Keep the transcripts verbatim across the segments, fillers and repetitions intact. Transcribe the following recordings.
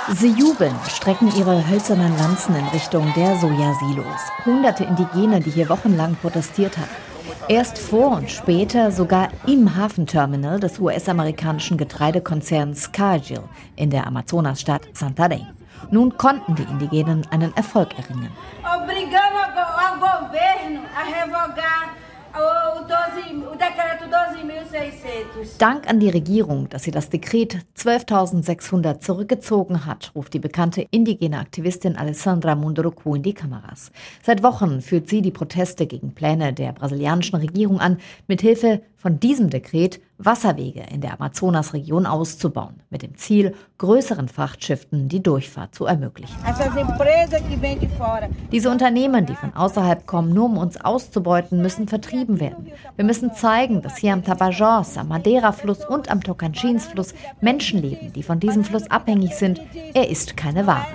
Sie jubeln, strecken ihre hölzernen Lanzen in Richtung der Sojasilos. Hunderte Indigene, die hier wochenlang protestiert haben. Erst vor und später sogar im Hafenterminal des U S-amerikanischen Getreidekonzerns Cargill in der Amazonasstadt Santarém. Nun konnten die Indigenen einen Erfolg erringen. Dank an die Regierung, dass sie das Dekret zwölftausendsechshundert zurückgezogen hat, ruft die bekannte indigene Aktivistin Alessandra Munduruku in die Kameras. Seit Wochen führt sie die Proteste gegen Pläne der brasilianischen Regierung an, mithilfe von diesem Dekret Wasserwege in der Amazonasregion auszubauen, mit dem Ziel, größeren Frachtschiffen die Durchfahrt zu ermöglichen. Diese Unternehmen, die von außerhalb kommen, nur um uns auszubeuten, müssen vertrieben werden. Wir müssen zeigen, dass hier am Tapajós, am Madeira-Fluss und am Tocantins-Fluss Menschen leben, die von diesem Fluss abhängig sind. Er ist keine Ware.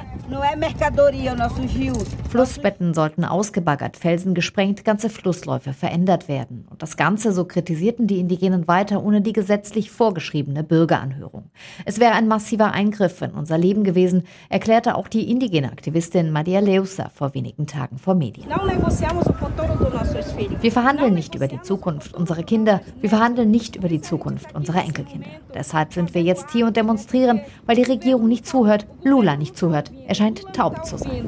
Flussbetten sollten ausgebaggert, Felsen gesprengt, ganze Flussläufe verändert werden. Und das Ganze, so kritisierten die Indigenen weiter, ohne die gesetzlich vorgeschriebene Bürgeranhörung. Es wäre ein massiver Eingriff in unser Leben gewesen, erklärte auch die indigene Aktivistin Maria Leusa vor wenigen Tagen vor Medien. Wir verhandeln nicht über die Zukunft unserer Kinder, wir verhandeln nicht über die Zukunft unserer Enkelkinder. Deshalb sind wir jetzt hier und demonstrieren, weil die Regierung nicht zuhört, Lula nicht zuhört. Er scheint taub zu sein.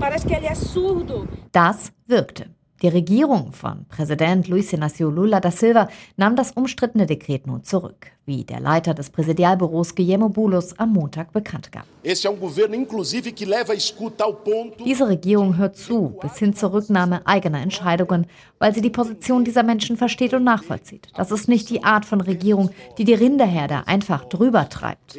Das wirkte. Die Regierung von Präsident Luiz Inácio Lula da Silva nahm das umstrittene Dekret nun zurück, wie der Leiter des Präsidialbüros Guillermo Boulos am Montag bekannt gab. Diese Regierung hört zu, bis hin zur Rücknahme eigener Entscheidungen, weil sie die Position dieser Menschen versteht und nachvollzieht. Das ist nicht die Art von Regierung, die die Rinderherde einfach drüber treibt.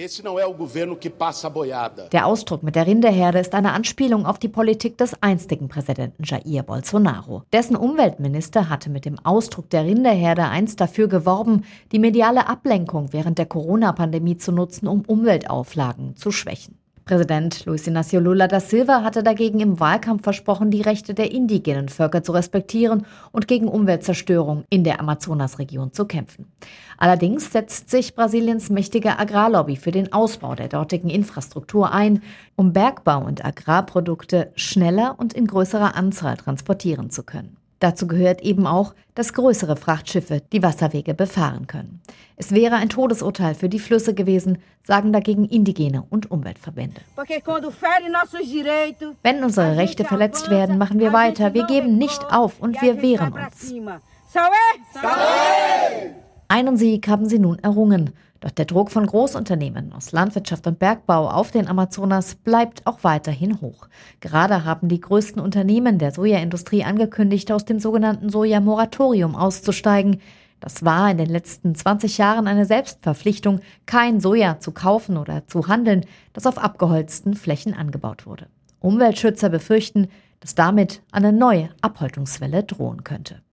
Der Ausdruck mit der Rinderherde ist eine Anspielung auf die Politik des einstigen Präsidenten Jair Bolsonaro. Dessen Umweltminister hatte mit dem Ausdruck der Rinderherde einst dafür geworben, die mediale Ablenkung während der Corona-Pandemie zu nutzen, um Umweltauflagen zu schwächen. Präsident Luiz Inácio Lula da Silva hatte dagegen im Wahlkampf versprochen, die Rechte der indigenen Völker zu respektieren und gegen Umweltzerstörung in der Amazonasregion zu kämpfen. Allerdings setzt sich Brasiliens mächtige Agrarlobby für den Ausbau der dortigen Infrastruktur ein, um Bergbau- und Agrarprodukte schneller und in größerer Anzahl transportieren zu können. Dazu gehört eben auch, dass größere Frachtschiffe die Wasserwege befahren können. Es wäre ein Todesurteil für die Flüsse gewesen, sagen dagegen Indigene und Umweltverbände. Wenn unsere Rechte verletzt werden, machen wir weiter. Wir geben nicht auf und wir wehren uns. Einen Sieg haben sie nun errungen. Doch der Druck von Großunternehmen aus Landwirtschaft und Bergbau auf den Amazonas bleibt auch weiterhin hoch. Gerade haben die größten Unternehmen der Sojaindustrie angekündigt, aus dem sogenannten Sojamoratorium auszusteigen. Das war in den letzten zwanzig Jahren eine Selbstverpflichtung, kein Soja zu kaufen oder zu handeln, das auf abgeholzten Flächen angebaut wurde. Umweltschützer befürchten, dass damit eine neue Abholzungswelle drohen könnte.